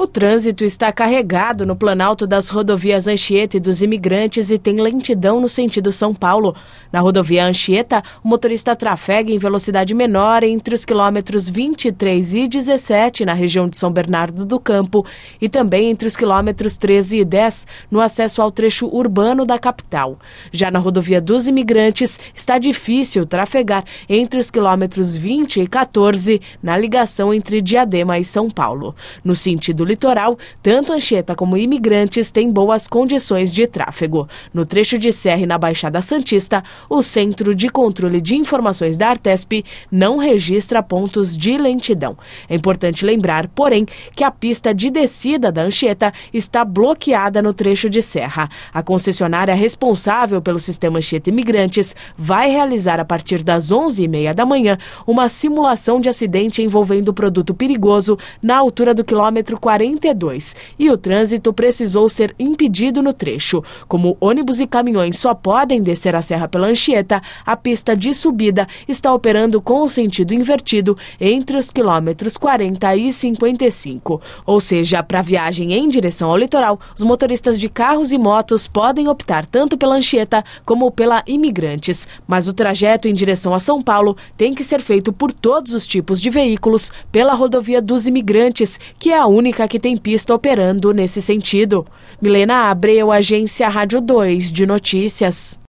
O trânsito está carregado no Planalto das rodovias Anchieta e dos Imigrantes e tem lentidão no sentido São Paulo. Na rodovia Anchieta, o motorista trafega em velocidade menor entre os quilômetros 23 e 17 na região de São Bernardo do Campo e também entre os quilômetros 13 e 10 no acesso ao trecho urbano da capital. Já na rodovia dos Imigrantes, está difícil trafegar entre os quilômetros 20 e 14 na ligação entre Diadema e São Paulo. No sentido litoral, tanto Anchieta como Imigrantes têm boas condições de tráfego. No trecho de serra e na Baixada Santista, o Centro de Controle de Informações da Artesp não registra pontos de lentidão. É importante lembrar, porém, que a pista de descida da Anchieta está bloqueada no trecho de serra. A concessionária responsável pelo sistema Anchieta Imigrantes vai realizar a partir das 11h30 da manhã uma simulação de acidente envolvendo produto perigoso na altura do quilômetro 42 e o trânsito precisou ser impedido no trecho. Como ônibus e caminhões só podem descer a serra pela Anchieta, a pista de subida está operando com o sentido invertido entre os quilômetros 40 e 55. Ou seja, para viagem em direção ao litoral, os motoristas de carros e motos podem optar tanto pela Anchieta como pela Imigrantes, mas o trajeto em direção a São Paulo tem que ser feito por todos os tipos de veículos pela rodovia dos Imigrantes, que é a única que tem pista operando nesse sentido. Milena Abreu, Agência Rádio 2 de Notícias.